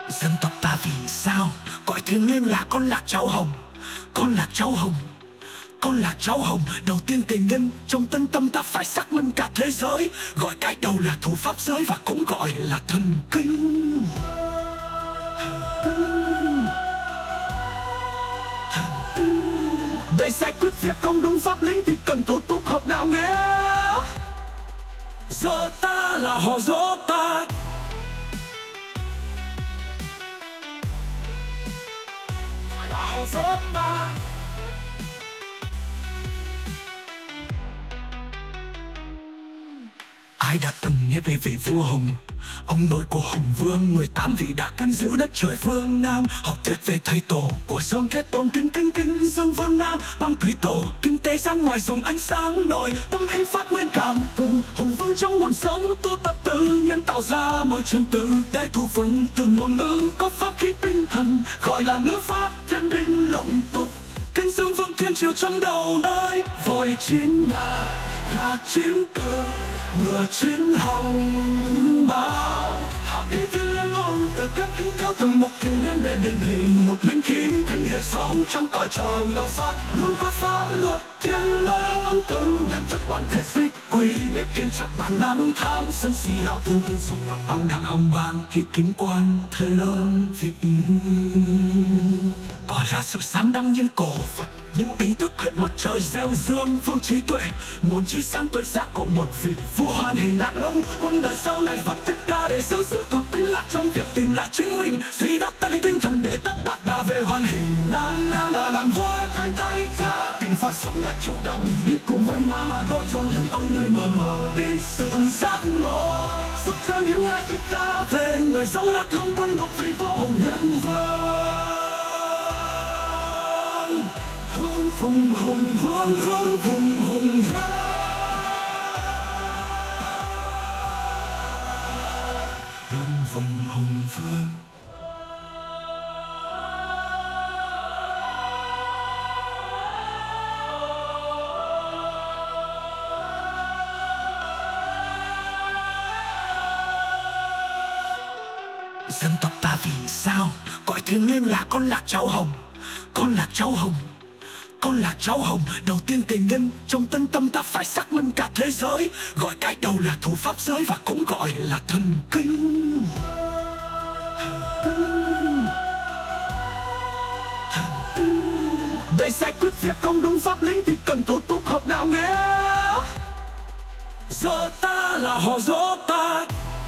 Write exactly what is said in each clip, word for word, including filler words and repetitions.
Dân tộc ta vì sao gọi thiêng liêng là con lạc cháu hồng. Con lạc cháu hồng, con lạc cháu hồng. Đầu tiên tiền nhân trong tân tâm ta phải xác minh cả thế giới. Gọi cái đầu là thủ pháp giới và cũng gọi là thần kinh. Để giải quyết việc không đúng pháp lý thì cần thủ tục hợp nào nghe. Giờ ta là họ dỗ ta, là họ dỗ ta. Ai đã từng nghe về vị vua Hùng, ông nội của Hùng Vương, mười tám vị đã canh giữ đất trời phương Nam. Học thuyết về thầy tổ của Dương Thế Tôn, kinh kinh kinh Dương Vương Nam. Bằng thủy tổ kinh tế ra ngoài dùng ánh sáng nổi, tâm anh phát nguyên cảm cùng Hùng Vương trong nguồn sống tu tập tự nhiên tạo ra môi trường tự để thu vững từ ngôn ngữ có pháp khí tinh thần, gọi là ngữ pháp thiên binh lộng tục. Kinh Dương Vương thiên triều trong đầu nơi vội chiến nhà là chiến cơ ngựa chiến hồng bao. Học đi từ ngôn từ các kính cao từng một kinh nên để định hình một linh khí thành hệ sống trong cõi trời lâu sát. Luôn có pháp luật thiên lôi ông tử nhận chất quan thể xích quy để kiên chặt bản năng tham sân si đạo thương thương sùng ngọc bằng đảng hồng bang khi kính quan thế lớn việc tỏ ra sự sáng đăng những cổ Phật. Những ý thức hệ mặt trời gieo dương phương trí tuệ, nguồn trí sáng tuệ giác của một vị vua hoàn hình lạc long. Quân đời sau này vật tất cả để giữ sự thuộc tính lạc trong việc tìm lại chính mình. Suy đắp tay tinh thần để tất đạt đa về hoàn hình. Nan nan là làm hoa thay tay ra tình phát sống là chủ động đi cùng với ma đôi cho những ông người mờ mờ đi sự giác ngộ giúp cho những ai thích ta về người sống là không quân một vị vô nhân vương. Hùng hùng hùng hùng hùng hùng hùng hùng hùng hùng vương. Dân tộc ta vì sao gọi thiêng liêng là con lạc cháu hồng. Con lạc cháu hồng, con lạc cháu hồng. Đầu tiên tiền nhân trong tân tâm ta phải xác minh cả thế giới. Gọi cái đầu là thủ pháp giới và cũng gọi là thần kinh. Để giải quyết việc không đúng pháp lý thì cần thủ tục hợp nào nghe. Giờ ta là họ dỗ ta,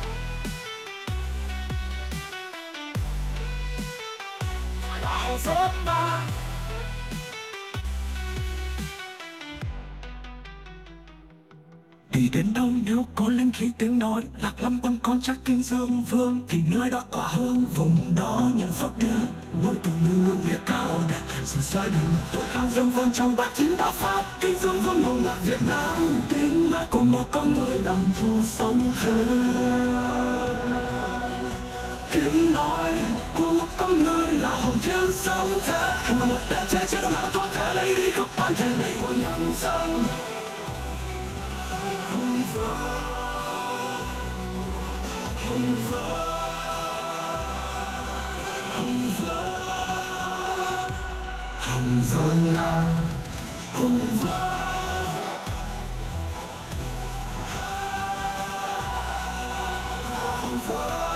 là họ dỗ ta. Đi đến đâu nếu có linh khí tiếng nói, lạc lâm quân con chắc kinh Dương Vương thì nơi đó tỏa hương vùng đó nhận pháp đưa ngôi từ ngư địa cao đẹp sự sai đường tội cao Dương Vương trong bát chính đạo pháp. Kinh Dương Vương hùng lạc Việt Nam, tiếng mãi của một con người đằng thu sống hơn. Tiếng nói của một con người là hồng thiên sống thế, của một đại trẻ chế độ nào có thể lấy đi khắp toàn thể này của nhân dân. Hùng vương, hùng vương, hùng vương, hùng vương nào, hùng vương, hùng vương.